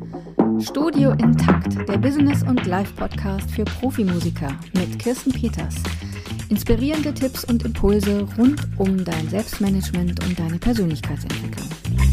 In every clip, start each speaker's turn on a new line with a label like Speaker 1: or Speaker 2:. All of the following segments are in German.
Speaker 1: Studio Intakt, der Business- und Live-Podcast für Profimusiker mit Kirsten Peters. Inspirierende Tipps und Impulse rund um dein Selbstmanagement und deine Persönlichkeitsentwicklung.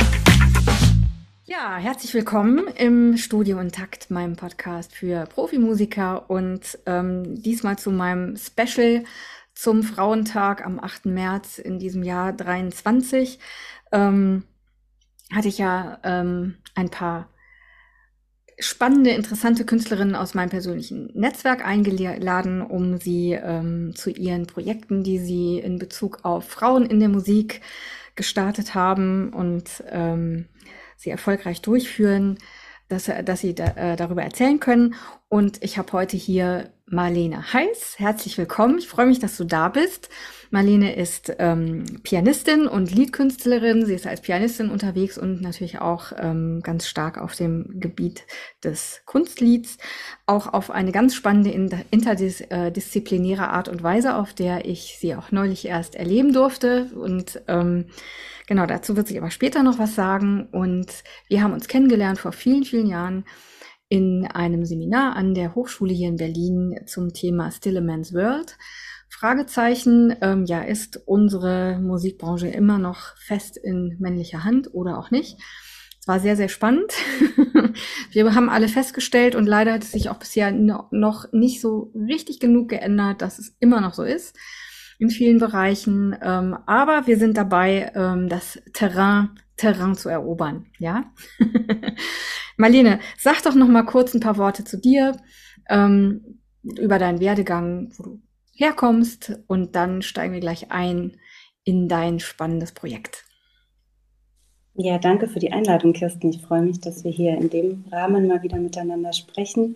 Speaker 1: Ja, herzlich willkommen im Studio Intakt, meinem Podcast für Profimusiker und diesmal zu meinem Special zum Frauentag am 8. März in diesem Jahr 2023. Hatte ich ja ein paar spannende, interessante Künstlerinnen aus meinem persönlichen Netzwerk eingeladen, um sie zu ihren Projekten, die sie in Bezug auf Frauen in der Musik gestartet haben und sie erfolgreich durchführen, dass sie darüber erzählen können. Und ich habe heute hier Marlene Heiß. Herzlich willkommen. Ich freue mich, dass du da bist. Marlene ist Pianistin und Liedkünstlerin. Sie ist als Pianistin unterwegs und natürlich auch ganz stark auf dem Gebiet des Kunstlieds. Auch auf eine ganz spannende interdisziplinäre Art und Weise, auf der ich sie auch neulich erst erleben durfte. Und genau, dazu wird sie aber später noch was sagen. Und wir haben uns kennengelernt vor vielen, vielen Jahren in einem Seminar an der Hochschule hier in Berlin zum Thema Still a Man's World. Fragezeichen, ja, ist unsere Musikbranche immer noch fest in männlicher Hand oder auch nicht? Es war sehr, sehr spannend. Wir haben alle festgestellt und leider hat es sich auch bisher noch nicht so richtig genug geändert, dass es immer noch so ist in vielen Bereichen. Aber wir sind dabei, das Terrain zu erobern, ja? Marlene, sag doch noch mal kurz ein paar Worte zu dir, über deinen Werdegang, wo du herkommst, und dann steigen wir gleich ein in dein spannendes Projekt.
Speaker 2: Ja, danke für die Einladung, Kirsten. Ich freue mich, dass wir hier in dem Rahmen mal wieder miteinander sprechen.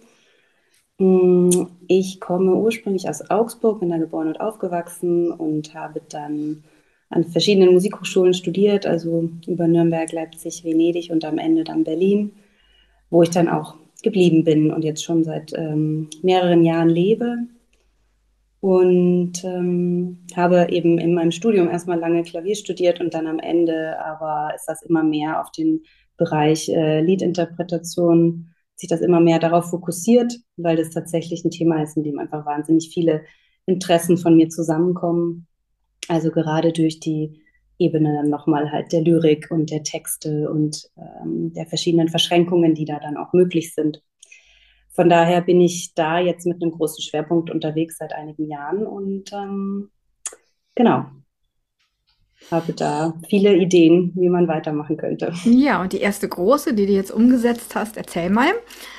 Speaker 2: Ich komme ursprünglich aus Augsburg, bin da geboren und aufgewachsen und habe dann an verschiedenen Musikhochschulen studiert, also über Nürnberg, Leipzig, Venedig und am Ende dann Berlin, wo ich dann auch geblieben bin und jetzt schon seit mehreren Jahren lebe. Und habe eben in meinem Studium erstmal lange Klavier studiert und dann am Ende aber ist das immer mehr auf den Bereich Liedinterpretation, sich das immer mehr darauf fokussiert, weil das tatsächlich ein Thema ist, in dem einfach wahnsinnig viele Interessen von mir zusammenkommen. Also gerade durch die Ebene dann nochmal halt der Lyrik und der Texte und der verschiedenen Verschränkungen, die da dann auch möglich sind. Von daher bin ich da jetzt mit einem großen Schwerpunkt unterwegs seit einigen Jahren und genau, habe da viele Ideen, wie man weitermachen könnte.
Speaker 1: Ja, und die erste große, die du jetzt umgesetzt hast, erzähl mal.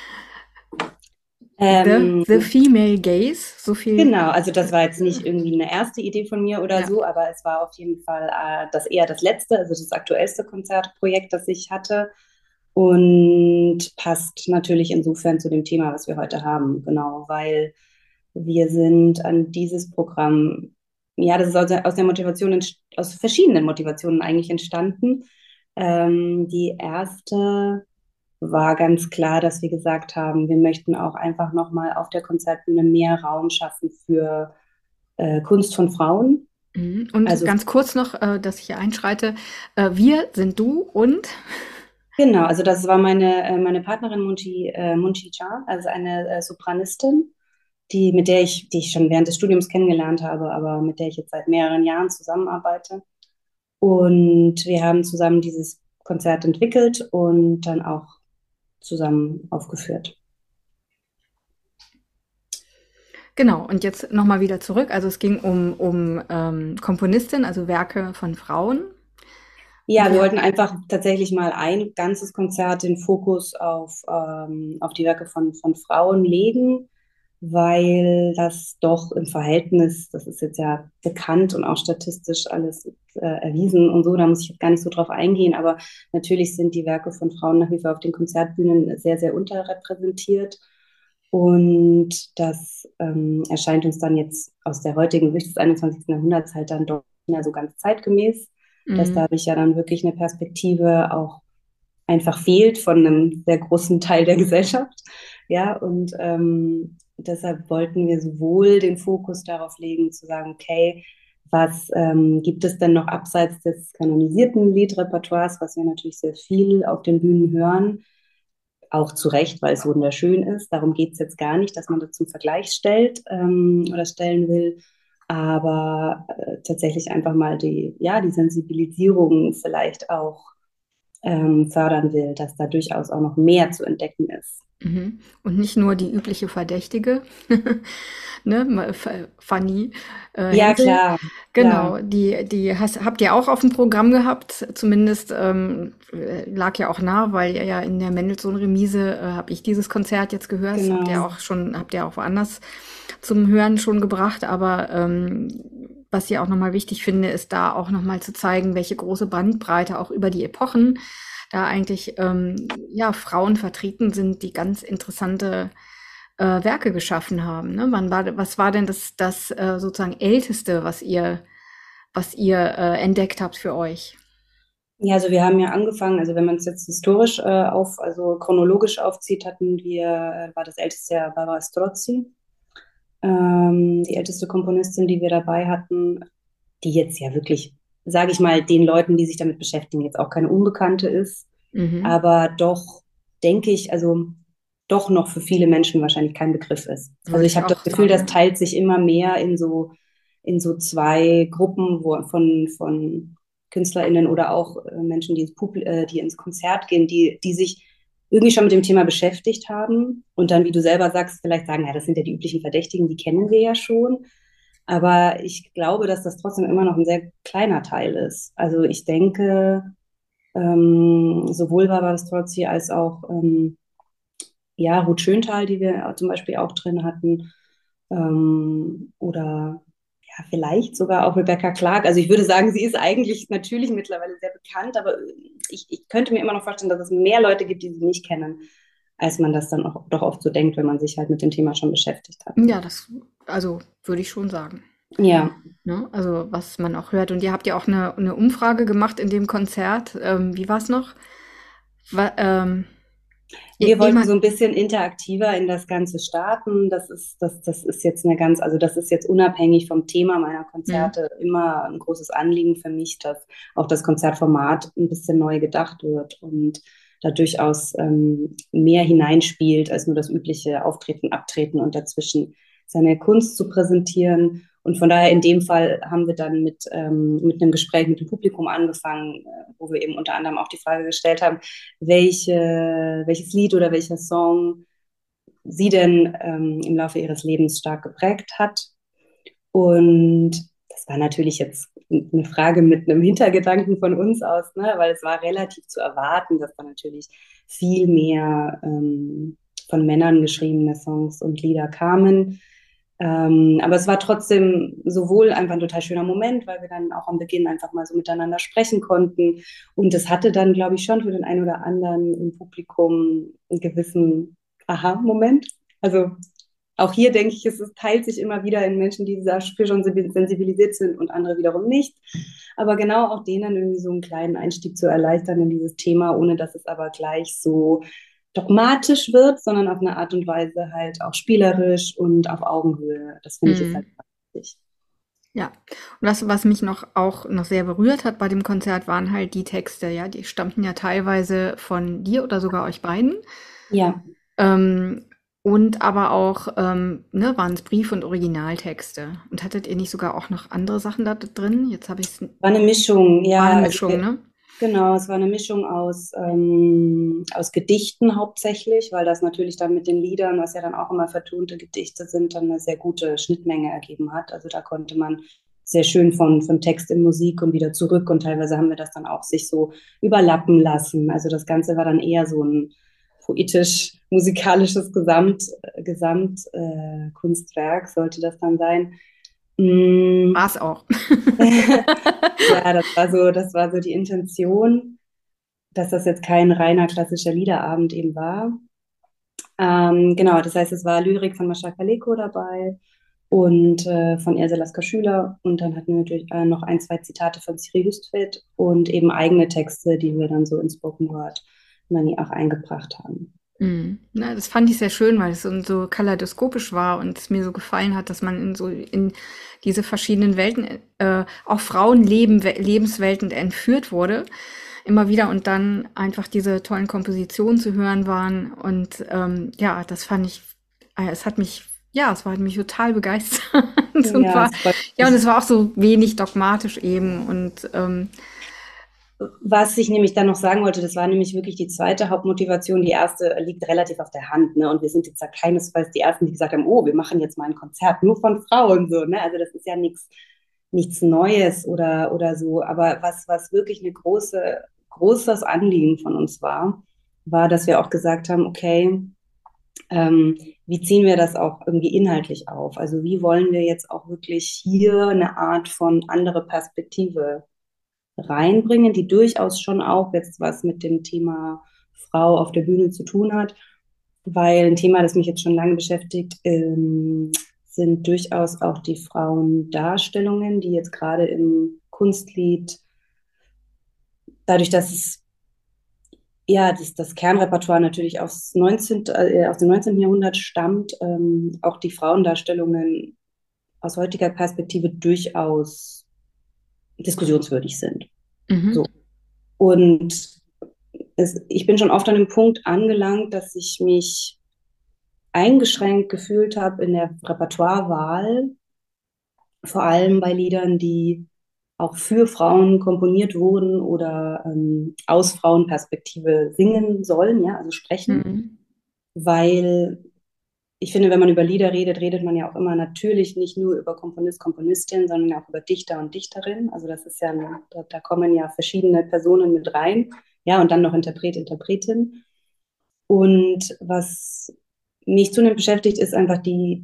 Speaker 1: The Female Gaze, so viel.
Speaker 2: Genau, also das war jetzt nicht irgendwie eine erste Idee von mir oder
Speaker 1: Ja.
Speaker 2: so, aber es war auf jeden Fall eher das letzte, also das aktuellste Konzertprojekt, das ich hatte und passt natürlich insofern zu dem Thema, was wir heute haben, genau, weil wir sind an dieses Programm, ja, das ist aus der Motivation, aus verschiedenen Motivationen eigentlich entstanden. Die erste war ganz klar, dass wir gesagt haben, wir möchten auch einfach nochmal auf der Konzertbühne mehr Raum schaffen für Kunst von Frauen.
Speaker 1: Und
Speaker 2: Also
Speaker 1: ganz kurz noch, dass ich hier einschreite. Wir sind du und?
Speaker 2: genau, also das war meine Partnerin Munchi Cha, also eine Sopranistin, die ich schon während des Studiums kennengelernt habe, aber mit der ich jetzt seit mehreren Jahren zusammenarbeite. Und wir haben zusammen dieses Konzert entwickelt und dann auch zusammen aufgeführt.
Speaker 1: Genau, und jetzt nochmal wieder zurück. Also es ging um Komponistin, also Werke von Frauen.
Speaker 2: Ja, wir wollten einfach tatsächlich mal ein ganzes Konzert den Fokus auf die Werke von Frauen legen, weil das doch im Verhältnis, das ist jetzt ja bekannt und auch statistisch alles erwiesen und so, da muss ich jetzt gar nicht so drauf eingehen, aber natürlich sind die Werke von Frauen nach wie vor auf den Konzertbühnen sehr, sehr unterrepräsentiert. Und das erscheint uns dann jetzt aus der heutigen Sicht des 21. Jahrhunderts halt dann doch nicht mehr so ganz zeitgemäß, dass dadurch ja dann wirklich eine Perspektive auch einfach fehlt von einem sehr großen Teil der Gesellschaft. Ja, und deshalb wollten wir sowohl den Fokus darauf legen, zu sagen, okay, was gibt es denn noch abseits des kanonisierten Liedrepertoires, was wir natürlich sehr viel auf den Bühnen hören, auch zu Recht, weil es wunderschön ist. Darum geht es jetzt gar nicht, dass man das zum Vergleich stellt oder stellen will. Aber tatsächlich einfach mal die Sensibilisierung vielleicht auch fördern will, dass da durchaus auch noch mehr zu entdecken ist.
Speaker 1: Mhm. Und nicht nur die übliche Verdächtige, ne, Fanny
Speaker 2: Ja,
Speaker 1: Hensel.
Speaker 2: klar, klar,
Speaker 1: Genau, habt ihr auch auf dem Programm gehabt, zumindest lag ja auch nah, weil ihr ja in der Mendelssohn-Remise habe ich dieses Konzert jetzt gehört, das
Speaker 2: genau.
Speaker 1: habt ihr auch woanders zum Hören schon gebracht, aber was ich auch nochmal wichtig finde, ist da auch nochmal zu zeigen, welche große Bandbreite auch über die Epochen da eigentlich ja, Frauen vertreten sind, die ganz interessante Werke geschaffen haben. Ne? Was war denn das sozusagen Älteste, was ihr entdeckt habt für euch?
Speaker 2: Ja, also wir haben ja angefangen, also wenn man es jetzt historisch also chronologisch aufzieht, war das älteste ja Barbara Strozzi, die älteste Komponistin, die wir dabei hatten, die jetzt ja wirklich, sage ich mal, den Leuten, die sich damit beschäftigen, jetzt auch keine Unbekannte ist,
Speaker 1: Mhm.
Speaker 2: aber doch, denke ich, also doch noch für viele Menschen wahrscheinlich kein Begriff ist. Also
Speaker 1: Würde
Speaker 2: ich
Speaker 1: ich
Speaker 2: habe das
Speaker 1: auch
Speaker 2: Gefühl, das
Speaker 1: sagen.
Speaker 2: teilt sich immer mehr in so zwei Gruppen von KünstlerInnen oder auch Menschen, die ins Konzert gehen, die sich irgendwie schon mit dem Thema beschäftigt haben und dann, wie du selber sagst, vielleicht sagen, ja, das sind ja die üblichen Verdächtigen, die kennen wir ja schon. Aber ich glaube, dass das trotzdem immer noch ein sehr kleiner Teil ist. Also ich denke, sowohl Barbara Strozzi als auch ja, Ruth Schöntal, die wir zum Beispiel auch drin hatten, oder ja, vielleicht sogar auch Rebecca Clark. Also ich würde sagen, sie ist eigentlich natürlich mittlerweile sehr bekannt, aber ich könnte mir immer noch vorstellen, dass es mehr Leute gibt, die sie nicht kennen, als man das dann auch doch oft so denkt, wenn man sich halt mit dem Thema schon beschäftigt hat.
Speaker 1: Ja, also würde ich schon sagen.
Speaker 2: Ja,
Speaker 1: Ne? Also was man auch hört. Und ihr habt ja auch eine Umfrage gemacht in dem Konzert. Wie war es noch? Wa
Speaker 2: wir wollten
Speaker 1: jemand,
Speaker 2: so ein bisschen interaktiver in das Ganze starten. Das ist jetzt also das ist jetzt unabhängig vom Thema meiner
Speaker 1: hm,
Speaker 2: Konzerte immer ein großes Anliegen für mich, dass auch das Konzertformat ein bisschen neu gedacht wird und da durchaus mehr hineinspielt als nur das übliche Auftreten, Abtreten und dazwischen seine Kunst zu präsentieren. Und von daher in dem Fall haben wir dann mit einem Gespräch mit dem Publikum angefangen, wo wir eben unter anderem auch die Frage gestellt haben, welches Lied oder welcher Song sie denn im Laufe ihres Lebens stark geprägt hat. Und das war natürlich jetzt eine Frage mit einem Hintergedanken von uns aus, ne? Weil es war relativ zu erwarten, dass da natürlich viel mehr von Männern geschriebene Songs und Lieder kamen. Aber es war trotzdem sowohl einfach ein total schöner Moment, weil wir dann auch am Beginn einfach mal so miteinander sprechen konnten. Und es hatte dann, glaube ich, schon für den einen oder anderen im Publikum einen gewissen Aha-Moment. Also auch hier denke ich, es teilt sich immer wieder in Menschen, die dafür schon sensibilisiert sind und andere wiederum nicht. Aber genau auch denen irgendwie so einen kleinen Einstieg zu erleichtern in dieses Thema, ohne dass es aber gleich so dogmatisch wird, sondern auf eine Art und Weise halt auch spielerisch und auf Augenhöhe. Das finde ich ist halt
Speaker 1: hm,
Speaker 2: wichtig.
Speaker 1: ja. Und was mich noch sehr berührt hat bei dem Konzert, waren halt die Texte, ja, die stammten ja teilweise von dir oder sogar euch beiden.
Speaker 2: Ja,
Speaker 1: Ähm, und aber auch, ne, waren es Brief- und Originaltexte. Und hattet ihr nicht sogar auch noch andere Sachen da drin? Jetzt habe ich es,
Speaker 2: war eine Mischung,
Speaker 1: war eine
Speaker 2: ja,
Speaker 1: Mischung, ne?
Speaker 2: genau, es war eine Mischung aus Gedichten hauptsächlich, weil das natürlich dann mit den Liedern, was ja dann auch immer vertonte Gedichte sind, dann eine sehr gute Schnittmenge ergeben hat. Also da konnte man sehr schön von Text in Musik und wieder zurück und teilweise haben wir das dann auch sich so überlappen lassen. Also das Ganze war dann eher so ein poetisch-musikalisches Kunstwerk sollte das dann sein. Mm.
Speaker 1: War es auch.
Speaker 2: Ja, das war so die Intention, dass das jetzt kein reiner klassischer Liederabend eben war. Genau, das heißt, es war Lyrik von Mascha Kaleko dabei und von Else Lasker-Schüler und dann hatten wir natürlich noch ein, zwei Zitate von Siri Hüstvedt und eben eigene Texte, die wir dann so in Spoken Word Money auch eingebracht haben.
Speaker 1: Mhm. Na, das fand ich sehr schön, weil es so kaleidoskopisch war und es mir so gefallen hat, dass man in diese verschiedenen Welten, auch Frauenleben, Lebenswelten entführt wurde. immer wieder und dann einfach diese tollen Kompositionen zu hören waren. Und ja, das fand ich, es hat mich, ja, es war mich total begeistert. Und
Speaker 2: Ja,
Speaker 1: war,
Speaker 2: es freut
Speaker 1: ja, und
Speaker 2: mich.
Speaker 1: es war auch so wenig dogmatisch eben. Und
Speaker 2: Was ich nämlich dann noch sagen wollte, das war nämlich wirklich die zweite Hauptmotivation. Die erste liegt relativ auf der Hand, ne? Und wir sind jetzt ja keinesfalls die Ersten, die gesagt haben, oh, wir machen jetzt mal ein Konzert nur von Frauen, so, ne? Also das ist ja nichts Neues oder so. Aber was wirklich großes Anliegen von uns war, dass wir auch gesagt haben, okay, wie ziehen wir das auch irgendwie inhaltlich auf? Also wie wollen wir jetzt auch wirklich hier eine Art von andere Perspektive reinbringen, die durchaus schon auch jetzt was mit dem Thema Frau auf der Bühne zu tun hat, weil ein Thema, das mich jetzt schon lange beschäftigt, sind durchaus auch die Frauendarstellungen, die jetzt gerade im Kunstlied, dadurch, dass es ja, das Kernrepertoire natürlich aus dem 19. Jahrhundert stammt, auch die Frauendarstellungen aus heutiger Perspektive durchaus diskussionswürdig sind. So.
Speaker 1: mhm.
Speaker 2: Und ich bin schon oft an dem Punkt angelangt, dass ich mich eingeschränkt gefühlt habe in der Repertoirewahl, vor allem bei Liedern, die auch für Frauen komponiert wurden oder aus Frauenperspektive singen sollen, ja, also sprechen,
Speaker 1: Mhm.
Speaker 2: weil ich finde, wenn man über Lieder redet, redet man ja auch immer natürlich nicht nur über Komponist, Komponistin, sondern auch über Dichter und Dichterin. Also das ist ja, da kommen ja verschiedene Personen mit rein, ja, und dann noch Interpret, Interpretin. Und was mich zunehmend beschäftigt, ist einfach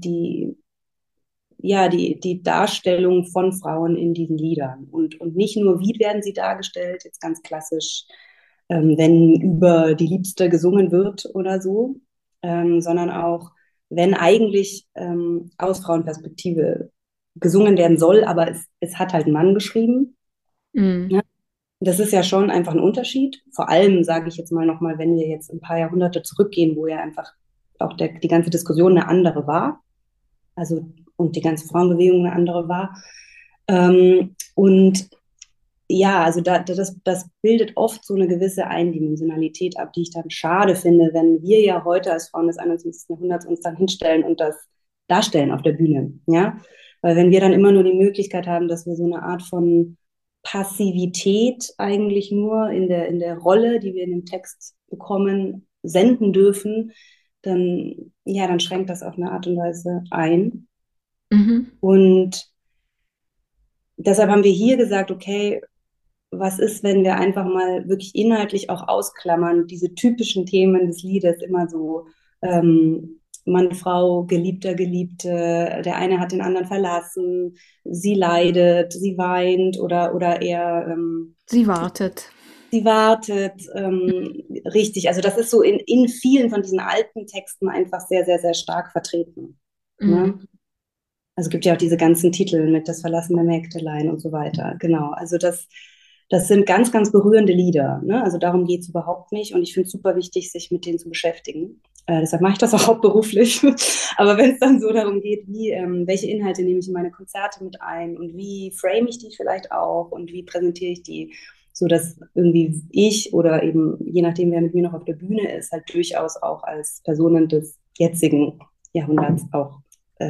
Speaker 2: die Darstellung von Frauen in diesen Liedern. Und nicht nur, wie werden sie dargestellt, jetzt ganz klassisch, wenn über die Liebste gesungen wird oder so, sondern auch, wenn eigentlich aus Frauenperspektive gesungen werden soll, aber es hat halt ein Mann geschrieben.
Speaker 1: Mhm.
Speaker 2: Ja? Das ist ja schon einfach ein Unterschied. Vor allem, sage ich jetzt mal nochmal, wenn wir jetzt ein paar Jahrhunderte zurückgehen, wo ja einfach auch die ganze Diskussion eine andere war, also und die ganze Frauenbewegung eine andere war. Und ja, also das bildet oft so eine gewisse Eindimensionalität ab, die ich dann schade finde, wenn wir ja heute als Frauen des 21. Jahrhunderts uns dann hinstellen und das darstellen auf der Bühne. Ja? Weil wenn wir dann immer nur die Möglichkeit haben, dass wir so eine Art von Passivität eigentlich nur in der Rolle, die wir in dem Text bekommen, senden dürfen, dann schränkt das auf eine Art und Weise ein.
Speaker 1: Mhm.
Speaker 2: Und deshalb haben wir hier gesagt, okay, was ist, wenn wir einfach mal wirklich inhaltlich auch ausklammern, diese typischen Themen des Liedes, immer so Mann, Frau, Geliebter, Geliebte, der eine hat den anderen verlassen, sie leidet, sie weint oder eher
Speaker 1: Sie wartet.
Speaker 2: sie wartet, richtig. Also das ist so in vielen von diesen alten Texten einfach sehr, sehr, sehr stark vertreten. Ne?
Speaker 1: Mhm.
Speaker 2: Also es gibt ja auch diese ganzen Titel mit Das verlassene Mägdelein und so weiter. Genau. Also das sind ganz, ganz berührende Lieder. Ne? Also darum geht es überhaupt nicht. Und ich finde es super wichtig, sich mit denen zu beschäftigen. Deshalb mache ich das auch hauptberuflich. Aber wenn es dann so darum geht, welche Inhalte nehme ich in meine Konzerte mit ein und wie frame ich die vielleicht auch und wie präsentiere ich die, so dass irgendwie ich oder eben je nachdem, wer mit mir noch auf der Bühne ist, halt durchaus auch als Personen des jetzigen Jahrhunderts auch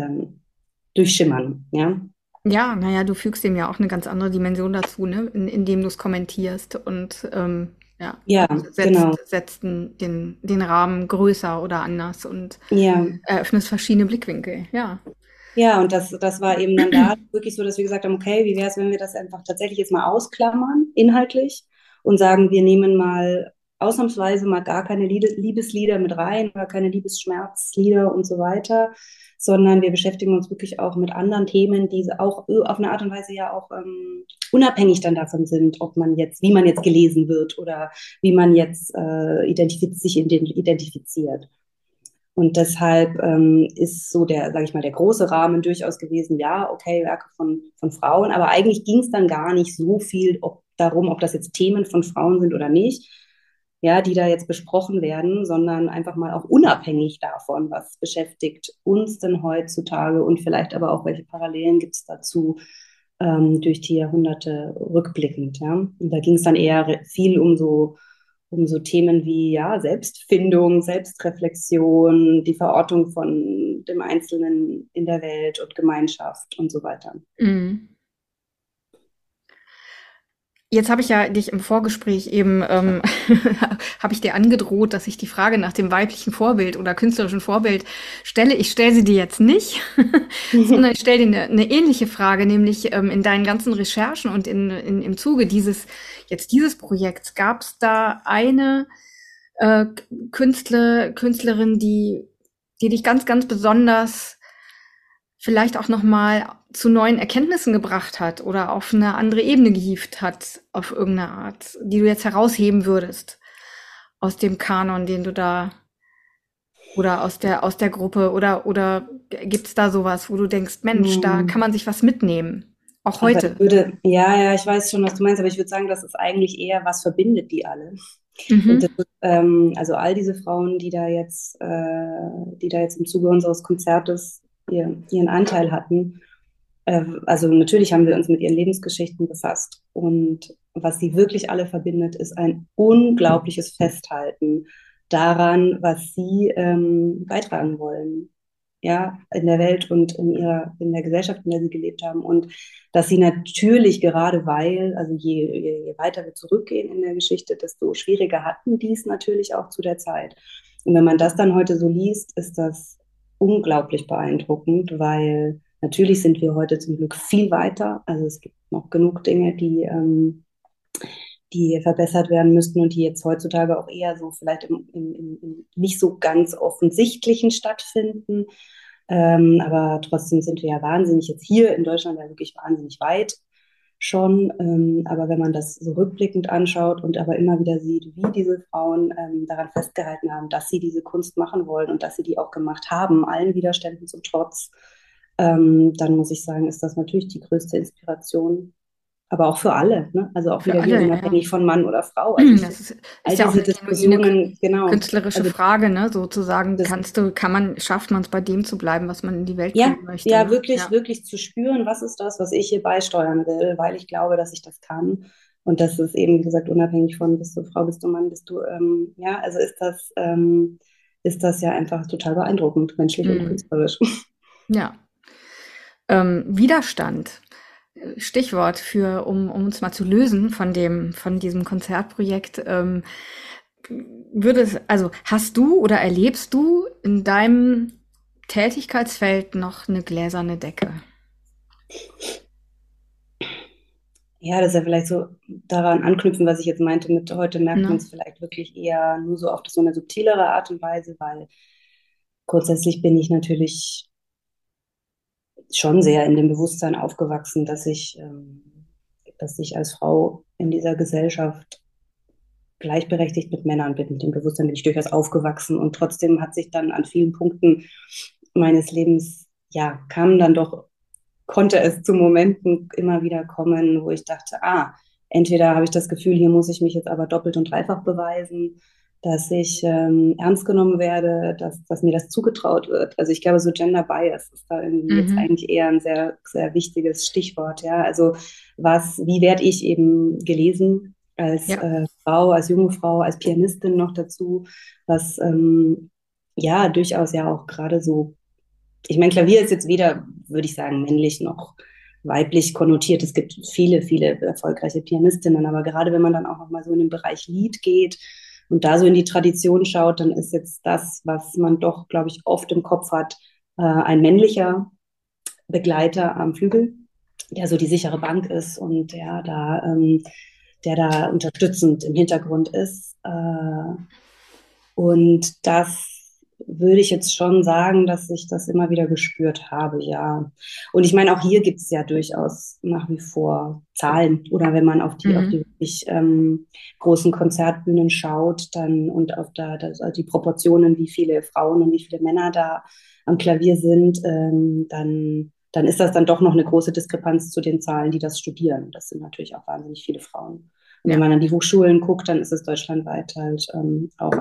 Speaker 2: durchschimmern, ja.
Speaker 1: Ja, naja, du fügst dem ja auch eine ganz andere Dimension dazu, ne? Indem du es kommentierst und ja,
Speaker 2: Ja,
Speaker 1: und
Speaker 2: genau.
Speaker 1: setzt den Rahmen größer oder anders und
Speaker 2: Ja,
Speaker 1: eröffnest verschiedene Blickwinkel. Ja.
Speaker 2: ja, und das war eben dann da wirklich so, dass wir gesagt haben, okay, wie wäre es, wenn wir das einfach tatsächlich jetzt mal ausklammern, inhaltlich, und sagen, wir nehmen mal ausnahmsweise mal gar keine Liebeslieder mit rein oder keine Liebesschmerzlieder und so weiter, sondern wir beschäftigen uns wirklich auch mit anderen Themen, die auch auf eine Art und Weise ja auch unabhängig dann davon sind, wie man jetzt gelesen wird oder wie man jetzt sich identifiziert. Und deshalb ist so sage ich mal, der große Rahmen durchaus gewesen, ja, okay, Werke von Frauen, aber eigentlich ging es dann gar nicht so viel darum, ob das jetzt Themen von Frauen sind oder nicht, ja, die da jetzt besprochen werden, sondern einfach mal auch unabhängig davon, was beschäftigt uns denn heutzutage und vielleicht aber auch, welche Parallelen gibt es dazu, durch die Jahrhunderte rückblickend. Ja? Und da ging es dann eher viel um so Themen wie ja, Selbstfindung, Selbstreflexion, die Verortung von dem Einzelnen in der Welt und Gemeinschaft und so weiter.
Speaker 1: Mhm. Jetzt habe ich ja dich im Vorgespräch eben, habe ich dir angedroht, dass ich die Frage nach dem weiblichen Vorbild oder künstlerischen Vorbild stelle. Ich stelle sie dir jetzt nicht, sondern ich stelle dir eine ähnliche Frage, nämlich in deinen ganzen Recherchen und im Zuge dieses Projekts, gab es da eine äh, Künstlerin, die dich ganz, ganz besonders vielleicht auch noch mal zu neuen Erkenntnissen gebracht hat oder auf eine andere Ebene gehievt hat, auf irgendeine Art, die du jetzt herausheben würdest aus dem Kanon, den du da oder aus der Gruppe oder gibt's da sowas, wo du denkst, Mensch, da kann
Speaker 2: Hm.
Speaker 1: man sich was mitnehmen, auch
Speaker 2: Aber ich
Speaker 1: heute.
Speaker 2: würde, ja, ich weiß schon, was du meinst, aber ich würde sagen, das ist eigentlich eher, was verbindet die alle. Und das
Speaker 1: Mhm.
Speaker 2: ist, also all diese Frauen, die da jetzt im Zuge unseres Konzertes ihren Anteil hatten, also natürlich haben wir uns mit ihren Lebensgeschichten befasst. Und was sie wirklich alle verbindet, ist ein unglaubliches Festhalten daran, was sie beitragen wollen. Ja, in der Welt und in der Gesellschaft, in der sie gelebt haben. Und dass sie natürlich gerade weil, also je weiter wir zurückgehen in der Geschichte, desto schwieriger hatten die es natürlich auch zu der Zeit. Und wenn man das dann heute so liest, ist das unglaublich beeindruckend, weil natürlich sind wir heute zum Glück viel weiter. Also es gibt noch genug Dinge, die verbessert werden müssten und die jetzt heutzutage auch eher so vielleicht im nicht so ganz offensichtlichen stattfinden. Aber trotzdem sind wir ja wahnsinnig jetzt hier in Deutschland ja wirklich wahnsinnig weit schon. Aber wenn man das so rückblickend anschaut und aber immer wieder sieht, wie diese Frauen daran festgehalten haben, dass sie diese Kunst machen wollen und dass sie die auch gemacht haben, allen Widerständen zum Trotz, dann muss ich sagen, ist das natürlich die größte Inspiration, aber auch für alle, ne? Also auch
Speaker 1: Für
Speaker 2: wieder hier
Speaker 1: alle, ja.
Speaker 2: unabhängig von Mann oder Frau. Also ich finde
Speaker 1: Das
Speaker 2: all
Speaker 1: ist ja auch
Speaker 2: diese
Speaker 1: eine genuine
Speaker 2: Diskussionen, genau,
Speaker 1: künstlerische
Speaker 2: also
Speaker 1: Frage, ne? Sozusagen
Speaker 2: das,
Speaker 1: schafft man es bei dem zu bleiben, was man in die Welt
Speaker 2: ja,
Speaker 1: bringen möchte,
Speaker 2: ja,
Speaker 1: ne?
Speaker 2: wirklich,
Speaker 1: Ja.
Speaker 2: wirklich zu spüren, was ist das, was ich hier beisteuern will, weil ich glaube, dass ich das kann. Und das ist eben, wie gesagt, unabhängig von, bist du Frau, bist du Mann, bist du, ja, also ist das ja einfach total beeindruckend, menschlich und
Speaker 1: Mhm.
Speaker 2: künstlerisch.
Speaker 1: Ja. Widerstand. Stichwort um uns mal zu lösen von diesem Konzertprojekt. Also hast du oder erlebst du in deinem Tätigkeitsfeld noch eine gläserne Decke?
Speaker 2: Ja, das ist ja vielleicht so daran anknüpfen, was ich jetzt meinte, mit heute merkt man
Speaker 1: Ne?
Speaker 2: es vielleicht wirklich eher nur so auf so eine subtilere Art und Weise, weil grundsätzlich bin ich natürlich schon sehr in dem Bewusstsein aufgewachsen, dass ich als Frau in dieser Gesellschaft gleichberechtigt mit Männern bin. Mit dem Bewusstsein bin ich durchaus aufgewachsen und trotzdem hat sich dann an vielen Punkten meines Lebens, ja, konnte es zu Momenten immer wieder kommen, wo ich dachte, entweder habe ich das Gefühl, hier muss ich mich jetzt aber doppelt und dreifach beweisen, dass ich ernst genommen werde, dass mir das zugetraut wird. Also ich glaube, so Gender Bias ist da irgendwie jetzt
Speaker 1: Mhm.
Speaker 2: eigentlich eher ein sehr, sehr wichtiges Stichwort. Ja, also wie werde ich eben gelesen als
Speaker 1: Ja.
Speaker 2: Frau, als junge Frau, als Pianistin noch dazu, was ja durchaus ja auch gerade so, ich meine, Klavier ist jetzt weder, würde ich sagen, männlich noch weiblich konnotiert. Es gibt viele, viele erfolgreiche Pianistinnen, aber gerade wenn man dann auch noch mal so in den Bereich Lied geht und da so in die Tradition schaut, dann ist jetzt das, was man doch, glaube ich, oft im Kopf hat, ein männlicher Begleiter am Flügel, der so die sichere Bank ist und der da unterstützend im Hintergrund ist. Und das würde ich jetzt schon sagen, dass ich das immer wieder gespürt habe, ja. Und ich meine, auch hier gibt es ja durchaus nach wie vor Zahlen. Oder wenn man auf die
Speaker 1: Mhm.
Speaker 2: wirklich großen Konzertbühnen schaut, dann und also die Proportionen, wie viele Frauen und wie viele Männer da am Klavier sind, dann ist das dann doch noch eine große Diskrepanz zu den Zahlen, die das studieren. Das sind natürlich auch wahnsinnig viele Frauen. Und wenn
Speaker 1: Ja.
Speaker 2: man an die Hochschulen guckt, dann ist es deutschlandweit halt auch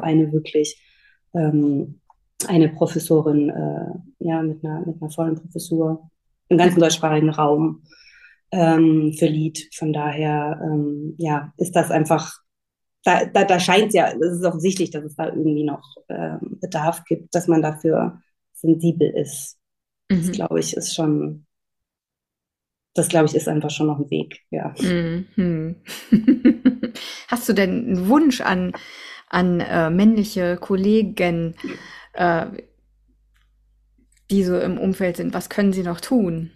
Speaker 2: ähm, eine Professorin, ja, mit einer vollen Professur im
Speaker 1: Ja.
Speaker 2: ganzen deutschsprachigen Raum. verlieh. Von daher, ja, ist das einfach, da scheint es ja, es ist offensichtlich, dass es da irgendwie noch Bedarf gibt, dass man dafür sensibel ist. Das
Speaker 1: Mhm.
Speaker 2: glaube ich, ist schon, das glaube ich, ist einfach schon noch ein Weg, ja.
Speaker 1: Mhm. Hast du denn einen Wunsch an männliche Kollegen, äh, die so im Umfeld sind? Was können sie noch tun?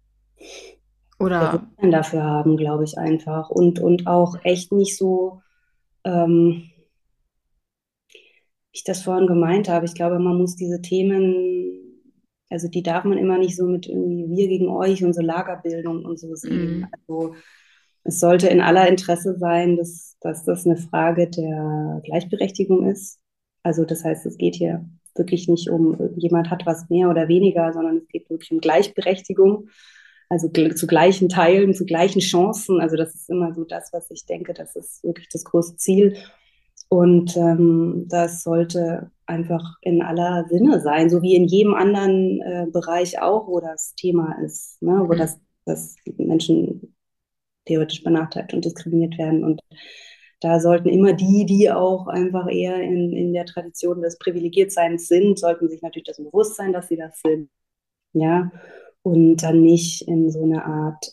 Speaker 1: Oder
Speaker 2: Bewusstsein dafür haben, glaube ich einfach. Und auch echt nicht so, wie ich das vorhin gemeint habe. Ich glaube, man muss diese Themen, also die darf man immer nicht so mit irgendwie wir gegen euch und so Lagerbildung und so sehen.
Speaker 1: mm,
Speaker 2: Also es sollte in aller Interesse sein, dass das eine Frage der Gleichberechtigung ist. Also das heißt, es geht hier wirklich nicht um, jemand hat was mehr oder weniger, sondern es geht wirklich um Gleichberechtigung. Also zu gleichen Teilen, zu gleichen Chancen. Also das ist immer so das, was ich denke, das ist wirklich das große Ziel. Und das sollte einfach in aller Sinne sein, so wie in jedem anderen Bereich auch, wo das Thema ist, ne? Wo
Speaker 1: mm,
Speaker 2: dass Menschen theoretisch benachteiligt und diskriminiert werden. Und da sollten immer die auch einfach eher in der Tradition des Privilegiertseins sind, sollten sich natürlich das bewusst sein, dass sie das sind, ja, und dann nicht in so eine Art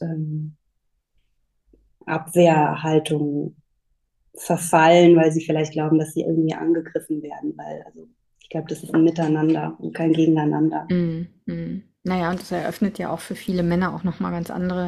Speaker 2: Abwehrhaltung verfallen, weil sie vielleicht glauben, dass sie irgendwie angegriffen werden, weil also ich glaube, das ist ein Miteinander und kein Gegeneinander.
Speaker 1: naja, und das eröffnet ja auch für viele Männer auch nochmal ganz andere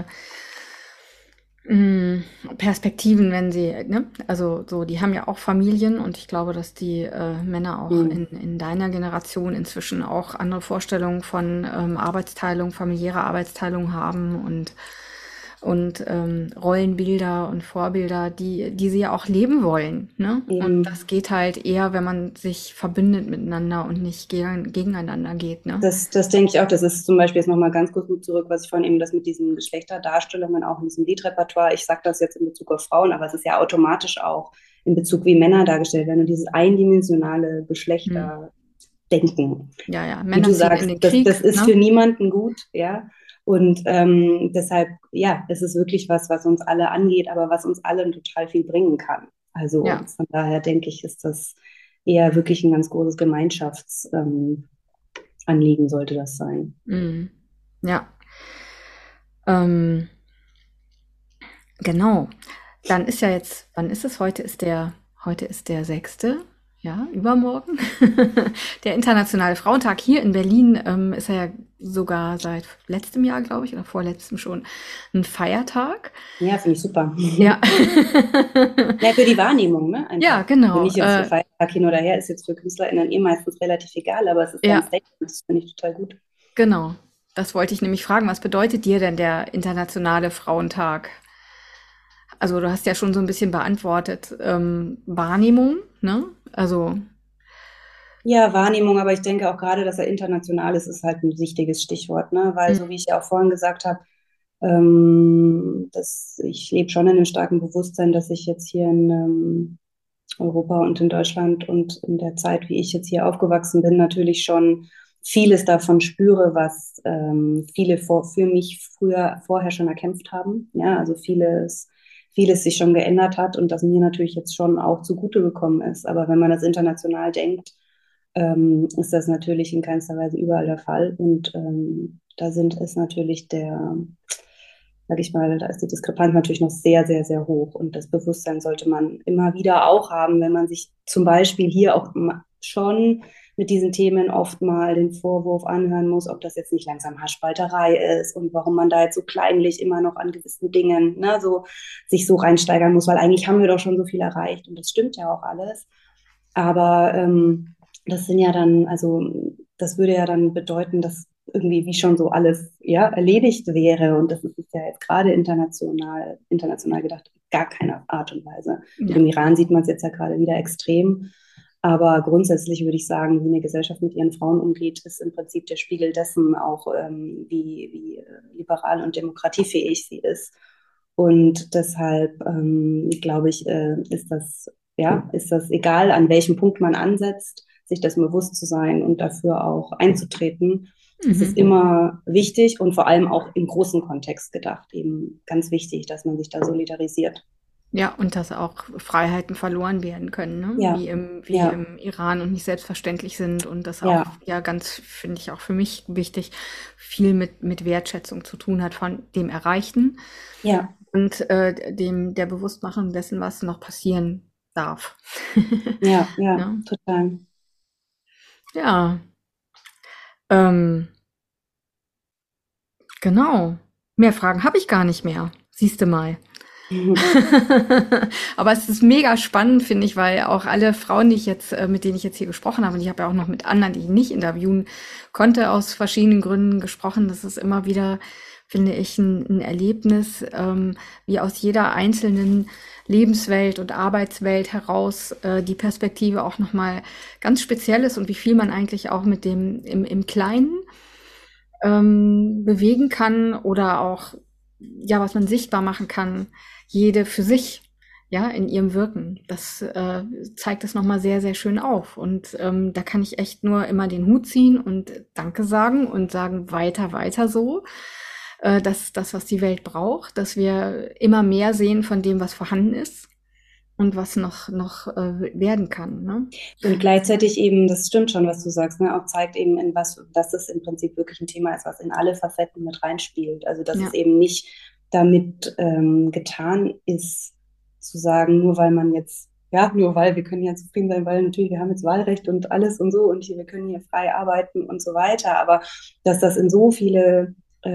Speaker 1: Perspektiven, wenn sie, ne? Also so, die haben ja auch Familien und ich glaube, dass die Männer auch
Speaker 2: Hm.
Speaker 1: in deiner Generation inzwischen auch andere Vorstellungen von Arbeitsteilung, familiärer Arbeitsteilung haben und Rollenbilder und Vorbilder, die sie ja auch leben wollen, ne? Und das
Speaker 2: Eben,
Speaker 1: geht halt eher, wenn man sich verbindet miteinander und nicht gegeneinander geht, ne?
Speaker 2: das denke ich auch. Das ist zum Beispiel jetzt nochmal ganz kurz gut zurück, was ich vorhin eben das mit diesen Geschlechterdarstellungen auch in diesem Liedrepertoire, ich sage das jetzt in Bezug auf Frauen, aber es ist ja automatisch auch in Bezug, wie Männer dargestellt werden und dieses eindimensionale
Speaker 1: Hm.
Speaker 2: Geschlechterdenken.
Speaker 1: Ja, ja,
Speaker 2: Wie
Speaker 1: Männer
Speaker 2: du
Speaker 1: ziehen in
Speaker 2: sagst,
Speaker 1: den
Speaker 2: das
Speaker 1: Krieg,
Speaker 2: ist
Speaker 1: ne?
Speaker 2: für niemanden gut, ja. Und deshalb, ja, es ist wirklich was, was uns alle angeht, aber was uns allen total viel bringen kann. Also
Speaker 1: Ja.
Speaker 2: von daher denke ich, ist das eher wirklich ein ganz großes Gemeinschaftsanliegen, sollte das sein.
Speaker 1: Mhm. Ja. Ähm, genau. Dann ist ja jetzt, wann ist es? Heute ist der 6., ja, übermorgen. Der Internationale Frauentag hier in Berlin ist ja sogar seit letztem Jahr, glaube ich, oder vorletztem schon ein Feiertag.
Speaker 2: Ja, finde ich super.
Speaker 1: Ja.
Speaker 2: Ja, für die Wahrnehmung, ne?
Speaker 1: Ja,
Speaker 2: Einfach. Also
Speaker 1: genau.
Speaker 2: nicht jetzt Feiertag hin oder her, ist jetzt für KünstlerInnen eh meistens relativ egal, aber es ist ja ein
Speaker 1: Ja,
Speaker 2: Statement, das finde ich total gut.
Speaker 1: genau. Das wollte ich nämlich fragen. Was bedeutet dir denn der Internationale Frauentag? Also du hast ja schon so ein bisschen beantwortet, Wahrnehmung, ne? Also,
Speaker 2: Ja, Wahrnehmung, aber ich denke auch gerade, dass er international ist, ist halt ein wichtiges Stichwort, ne? Weil so wie
Speaker 1: mhm,
Speaker 2: ich ja auch vorhin gesagt habe, dass ich lebe schon in einem starken Bewusstsein, dass ich jetzt hier in Europa und in Deutschland und in der Zeit, wie ich jetzt hier aufgewachsen bin, natürlich schon vieles davon spüre, was viele für mich vorher schon erkämpft haben. Ja, also vieles sich schon geändert hat und das mir natürlich jetzt schon auch zugute gekommen ist. Aber wenn man das international denkt, ist das natürlich in keinster Weise überall der Fall. Und da sind es natürlich sag ich mal, da ist die Diskrepanz natürlich noch sehr, sehr, sehr hoch. Und das Bewusstsein sollte man immer wieder auch haben, wenn man sich zum Beispiel hier auch schon mit diesen Themen oft mal den Vorwurf anhören muss, ob das jetzt nicht langsam Haschspalterei ist und warum man da jetzt so kleinlich immer noch an gewissen Dingen, ne, so sich so reinsteigern muss, weil eigentlich haben wir doch schon so viel erreicht und das stimmt ja auch alles. Aber das sind ja dann, also das würde ja dann bedeuten, dass irgendwie wie schon so alles ja erledigt wäre. Und das ist ja jetzt gerade international gedacht, gar keine Art und Weise. Und
Speaker 1: ja.
Speaker 2: im Iran sieht man es jetzt ja gerade wieder extrem. Aber grundsätzlich würde ich sagen, wie eine Gesellschaft mit ihren Frauen umgeht, ist im Prinzip der Spiegel dessen auch, wie liberal und demokratiefähig sie ist. Und deshalb glaube ich, ist das egal, an welchem Punkt man ansetzt, sich das bewusst zu sein und dafür auch einzutreten. Es ist
Speaker 1: Mhm.
Speaker 2: immer wichtig und vor allem auch im großen Kontext gedacht, eben ganz wichtig, dass man sich da solidarisiert.
Speaker 1: Ja, und dass auch Freiheiten verloren werden können, ne?
Speaker 2: Ja,
Speaker 1: Wie
Speaker 2: ja,
Speaker 1: im Iran und nicht selbstverständlich sind und das auch,
Speaker 2: ja,
Speaker 1: ja, ganz, finde ich auch für mich wichtig, viel mit Wertschätzung zu tun hat von dem Erreichten
Speaker 2: ja,
Speaker 1: und der Bewusstmachung dessen, was noch passieren darf.
Speaker 2: ja, ja,
Speaker 1: Ne?
Speaker 2: total.
Speaker 1: Ja, ähm, genau. Mehr Fragen habe ich gar nicht mehr. Siehste mal. Aber es ist mega spannend, finde ich, weil auch alle Frauen, die ich jetzt, mit denen ich jetzt hier gesprochen habe, und ich habe ja auch noch mit anderen, die ich nicht interviewen konnte, aus verschiedenen Gründen gesprochen. Das ist immer wieder, finde ich, ein Erlebnis, wie aus jeder einzelnen Lebenswelt und Arbeitswelt heraus die Perspektive auch nochmal ganz speziell ist und wie viel man eigentlich auch mit dem im Kleinen bewegen kann oder auch, ja, was man sichtbar machen kann, jede für sich, ja, in ihrem Wirken. Das zeigt es nochmal sehr, sehr schön auf. Und da kann ich echt nur immer den Hut ziehen und Danke sagen und sagen, weiter, weiter so. Das, was die Welt braucht, dass wir immer mehr sehen von dem, was vorhanden ist und was noch werden kann. Ne?
Speaker 2: Und gleichzeitig eben, das stimmt schon, was du sagst, ne, auch zeigt eben, in was, dass es im Prinzip wirklich ein Thema ist, was in alle Facetten mit reinspielt. Also, dass es
Speaker 1: Ja,
Speaker 2: eben nicht damit getan ist, zu sagen, nur weil man jetzt, ja, nur weil wir können ja zufrieden sein, weil natürlich wir haben jetzt Wahlrecht und alles und so und hier, wir können hier frei arbeiten und so weiter, aber dass das in so viele,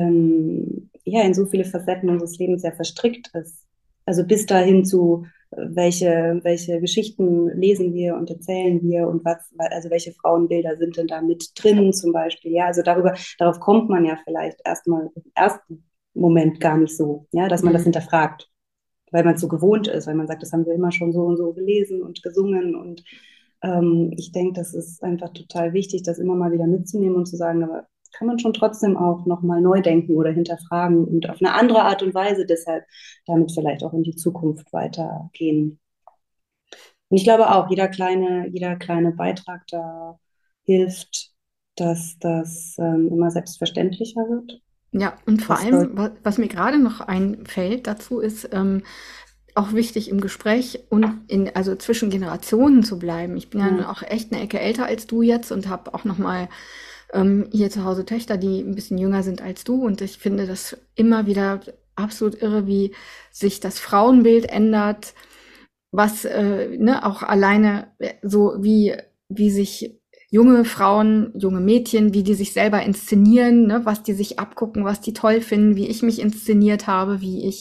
Speaker 2: ja, in so viele Facetten unseres Lebens ja verstrickt ist. Also bis dahin zu welche Geschichten lesen wir und erzählen wir und was, also welche Frauenbilder sind denn da mit drin zum Beispiel. Ja, also darauf kommt man ja vielleicht erstmal im ersten Moment gar nicht so, ja, dass man das
Speaker 1: mhm.
Speaker 2: hinterfragt, weil man es so gewohnt ist, weil man sagt, das haben wir immer schon so und so gelesen und gesungen und ich denke, das ist einfach total wichtig, das immer mal wieder mitzunehmen und zu sagen, aber kann man schon trotzdem auch nochmal neu denken oder hinterfragen und auf eine andere Art und Weise deshalb damit vielleicht auch in die Zukunft weitergehen. Und ich glaube auch, jeder kleine Beitrag da hilft, dass das immer selbstverständlicher wird.
Speaker 1: Ja, und vor
Speaker 2: Das soll,
Speaker 1: allem, was mir gerade noch einfällt dazu, ist auch wichtig im Gespräch und also zwischen Generationen zu bleiben. Ich bin ja nun
Speaker 2: ja,
Speaker 1: auch echt eine Ecke älter als du jetzt und habe auch noch mal hier zu Hause Töchter, die ein bisschen jünger sind als du. Und ich finde das immer wieder absolut irre, wie sich das Frauenbild ändert, was ne, auch alleine so wie sich junge Frauen, junge Mädchen, wie die sich selber inszenieren, ne, was die sich abgucken, was die toll finden, wie ich mich inszeniert habe,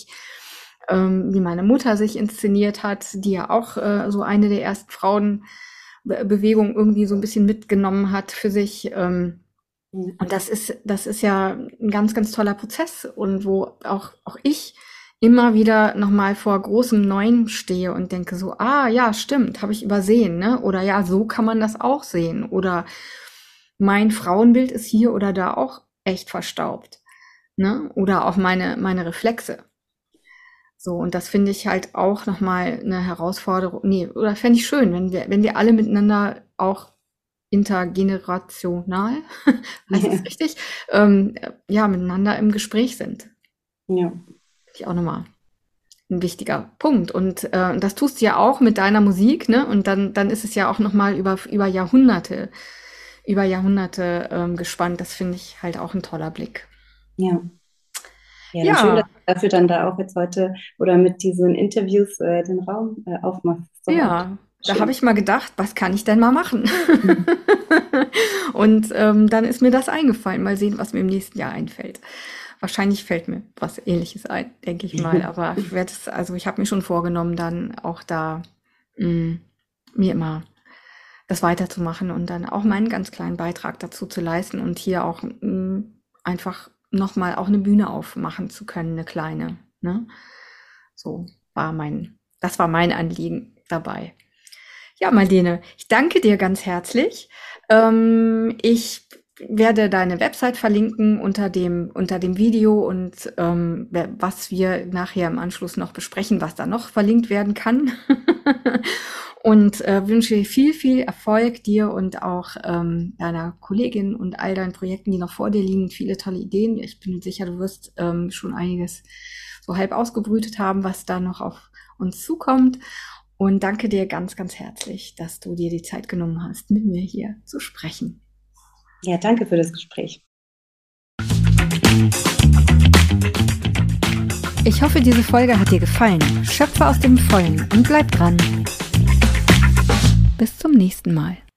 Speaker 1: wie meine Mutter sich inszeniert hat, die ja auch so eine der ersten Frauenbewegungen irgendwie so ein bisschen mitgenommen hat für sich. Und das ist ja ein ganz, ganz toller Prozess und wo auch ich immer wieder nochmal vor großem Neuem stehe und denke so, ah ja, stimmt, habe ich übersehen, ne? Oder ja, so kann man das auch sehen. Oder mein Frauenbild ist hier oder da auch echt verstaubt, ne? Oder auch meine Reflexe. So, und das finde ich halt auch nochmal eine Herausforderung. Nee, oder fände ich schön, wenn wir alle miteinander auch intergenerational, heißt das richtig, ja, miteinander im Gespräch sind.
Speaker 2: ja,
Speaker 1: Finde ich auch nochmal ein wichtiger Punkt. Und das tust du ja auch mit deiner Musik, ne? Und dann ist es ja auch nochmal über Jahrhunderte gespannt. Das finde ich halt auch ein toller Blick.
Speaker 2: ja. Ja, dann schön, dass
Speaker 1: Ja,
Speaker 2: du dafür dann da auch jetzt heute oder mit diesen Interviews den Raum aufmachst. Ist doch auch
Speaker 1: ja, da habe
Speaker 2: schön.
Speaker 1: ich mal gedacht, was kann ich denn mal machen? Und dann ist mir das eingefallen. Mal sehen, was mir im nächsten Jahr einfällt. Wahrscheinlich fällt mir was Ähnliches ein, denke ich mal. Aber also ich habe mir schon vorgenommen, dann auch da mh, mir immer das weiterzumachen und dann auch meinen ganz kleinen Beitrag dazu zu leisten und hier auch einfach nochmal auch eine Bühne aufmachen zu können, eine kleine. Ne? So das war mein Anliegen dabei. Ja, Marlene, ich danke dir ganz herzlich. Ich werde deine Website verlinken unter dem Video und was wir nachher im Anschluss noch besprechen, was da noch verlinkt werden kann. und wünsche viel, viel Erfolg dir und auch deiner Kollegin und all deinen Projekten, die noch vor dir liegen. Viele tolle Ideen. Ich bin sicher, du wirst schon einiges so halb ausgebrütet haben, was da noch auf uns zukommt. Und danke dir ganz, ganz herzlich, dass du dir die Zeit genommen hast, mit mir hier zu sprechen.
Speaker 2: Ja, danke für das Gespräch.
Speaker 1: Ich hoffe, diese Folge hat dir gefallen. Schöpfe aus dem Vollen und bleib dran. Bis zum nächsten Mal.